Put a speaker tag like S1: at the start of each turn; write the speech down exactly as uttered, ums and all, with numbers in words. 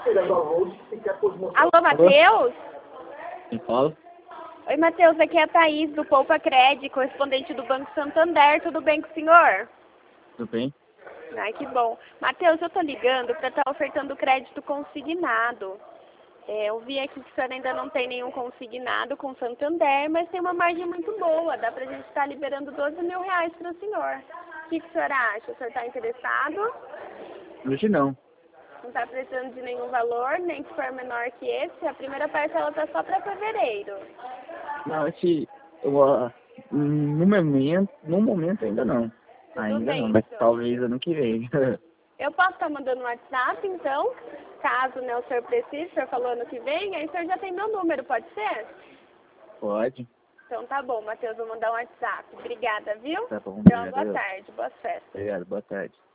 S1: Alô, Matheus?
S2: Quem fala?
S1: Oi, Matheus, aqui é a Thaís, do Poupa Cred, correspondente do Banco Santander. Tudo bem com o senhor?
S2: Tudo bem?
S1: Ai, que bom. Matheus, eu tô ligando para estar ofertando crédito consignado. É, eu vi aqui que o senhor ainda não tem nenhum consignado com o Santander, mas tem uma margem muito boa. Dá pra gente estar liberando doze mil reais para o senhor. O que, que o senhor acha? O senhor está interessado?
S2: Hoje não.
S1: Não está precisando de nenhum valor, nem que for menor que esse. A primeira parcela está só para fevereiro.
S2: Não, esse... Eu, ah, no momento, no momento ainda não.
S1: Tudo
S2: ainda
S1: bem,
S2: não, mas
S1: então.
S2: talvez ano que vem.
S1: Eu posso estar mandando um WhatsApp, então, caso, né, o senhor precise, o senhor falou ano que vem, aí o senhor já tem meu número, pode ser?
S2: Pode.
S1: Então tá bom, Matheus, vou mandar um WhatsApp. Obrigada, viu?
S2: Tá bom,
S1: Então, boa
S2: obrigado.
S1: tarde, boas festas.
S2: Obrigado, boa tarde.